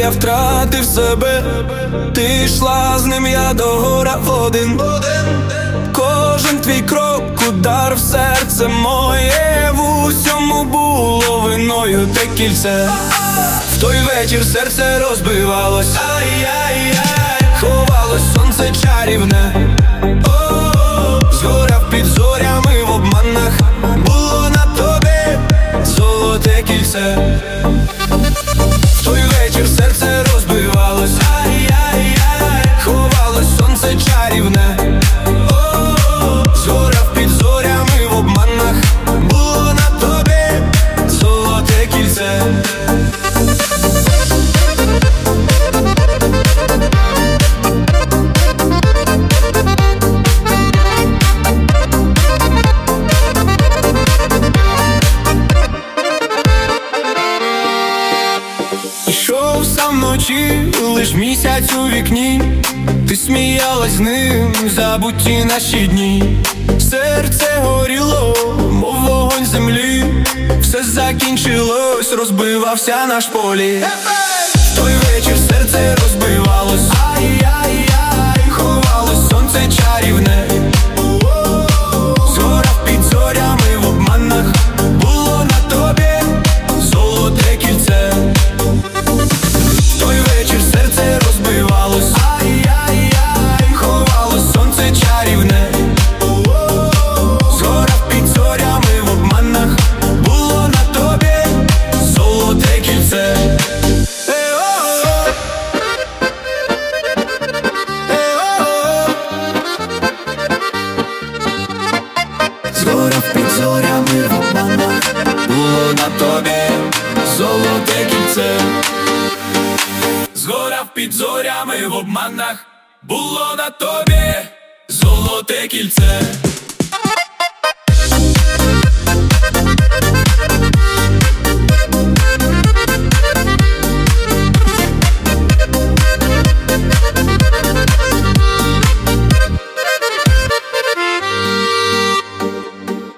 я втратив себе. Ти йшла з ним, я до гора один. Кожен твій крок, удар в серце моє. В усьому було виною те кільце. В той вечір серце розбивалось, ай-яй-яй. Ховалось сонце чарівне, згоряв під зорями в обманах. Було на тобі золоте кільце. В той вечір серце розбивалось, ай-яй-яй. Ховалось сонце чарівне, згоряв під зорями в обманах. Було на тобі золоте кільце. Ішов сам вночі, лиш місяць у вікні. Ти сміялась з ним, забуті наші дні. Серце горіло, мов вогонь землі. Все закінчилось, розбивався наш полі. В той вечір серце розбивалось, ай-яй-яй. Ховалось сонце чарівне, згорав під зорями в обманах. Було на тобі золоте кільце. В той вечір серце розбивалось, ай-яй-яй. Ховалось сонце чарівне, згорав під зорями в обманах. Було на тобі золоте кільце. Згорав під зорями в обманах. Було на тобі золоте кільце. Згорав під зорями в обманах. Було на тобі золоте кільце.